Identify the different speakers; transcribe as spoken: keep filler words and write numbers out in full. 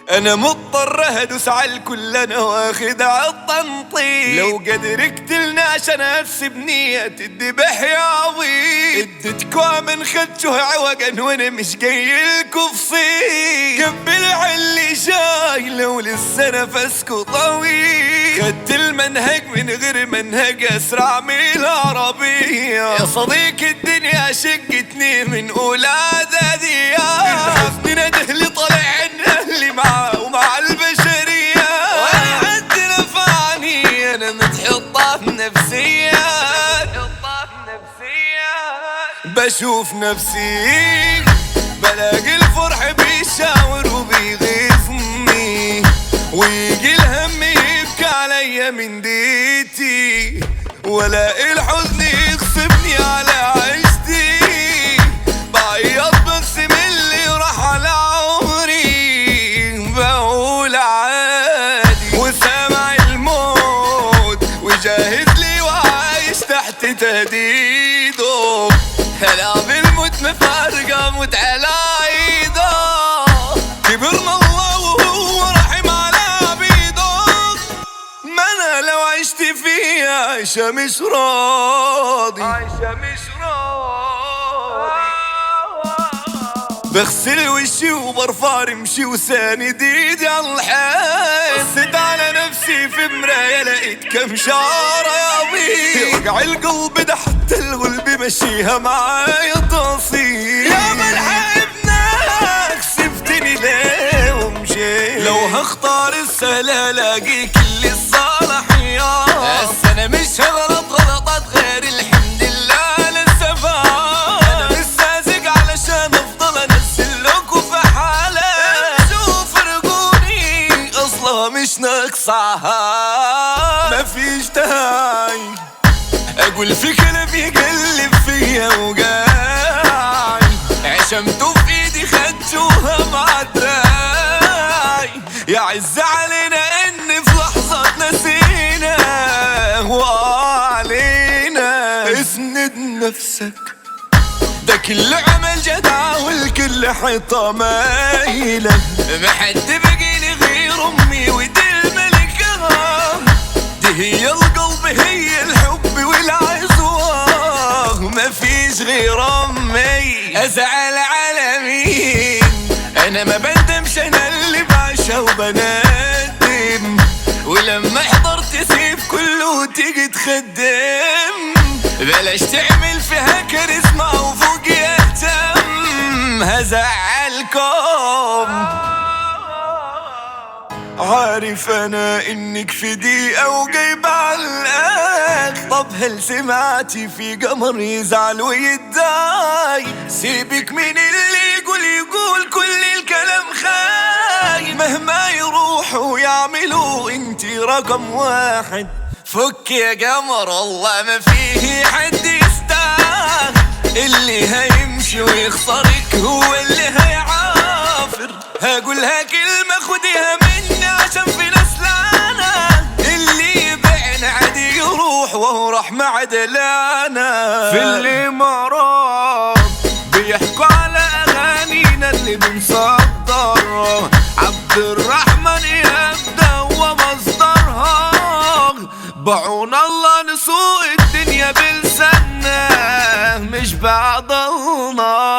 Speaker 1: انا مضطر اهدوس على الكل، انا واخد عالتنطيط. لو قدر اقتلنا عشان ارسب بنية الذبح يا عبيط. اديتكوا من خدتوه عوقا وانا مش جاي لكوا بصيت. قبل علي جاي لو لسه نفسكوا طويل. خدت المنهج من غير منهج اسرع من العربية. يا صديق الدنيا شقتني من اولى اعدادية. الحزن نده اللي طلع عن اهلي معاه ومع البشرية. وانا حد نفعني انا متحطة في نفسيات. بشوف نفسي بلاقي الفرح بيشاور وبيغيظني، ويجي الهم يبكي عليا من ديتي، والاقي الحزن يغصبني على عيشتي. بعيط بس من اللي راح على عمري، بقول عادي وسامع الموت وجاهز لي وعايش تحت تهديده. هلا بالموت مفارقة موت على ايده. كبرنا الله وهو رحم على عبيده. ما انا لو عشت فيها عايشة مش راضي، عايشة مش راضي. بغسل وشي وبرفع رمشي وساند ايدي على الحال. بصيت على نفسي في مراية لقيت كم شعرة يا بيه. وجع القلب ده حتى الغلب مشيها معايا تصير. يا ملحق ابنك سبتني ليه ومشيت. لو هختار السهل الاقي كل الصلاحيات. بس انا مش هغلط غلطات غير الحمد لله لسه فات. انا مش ساذج علشان افضل انزل لكم في حالة. انتوا فرقوني اصلا مش ناقصة، مفيش داعي اقول في كلام يقلب فيا وجاي. عشمتوا في ايدي خدتوها مع الدراي. يا عز علينا ان في لحظة نسينا وعلينا. اسند نفسك ده كل عمل جدع والكل حيطة مايلة. ما حد بقيلي غير امي ودي الملكة. دي هي القلب هي الحب والعزوة. ما فيش غير امي. ازعل على مين انا ما بندمش، انا اللي بعشا وبندم. ولما حضرت سيف كله تيجي تخدم. بلاش تعمل فيها كاريزما وفوق يهتم. هزعلكم عارف انا انك في دقيقة وجايب علقك. طب هل سمعتي في قمر يزعل ويتضايق؟ سيبك من اللي يقول يقول كل الكلام خاين. مهما يروحوا يعملوا انتي رقم واحد. فك يا قمر والله ما فيه حد يستاهل. اللي هيمشي ويخسرك هو اللي هيعافر. هقولها كلمة خديها مني عشان في ناس لانا. اللي يبعن عادي يروح وهو راح مع دلانا. في الامارات بيحكوا على اغانينا اللي بنصدر. عبد الرحمن يبدا ومصدرها. بعون الله نسوق الدنيا بلساننا مش بعض الله.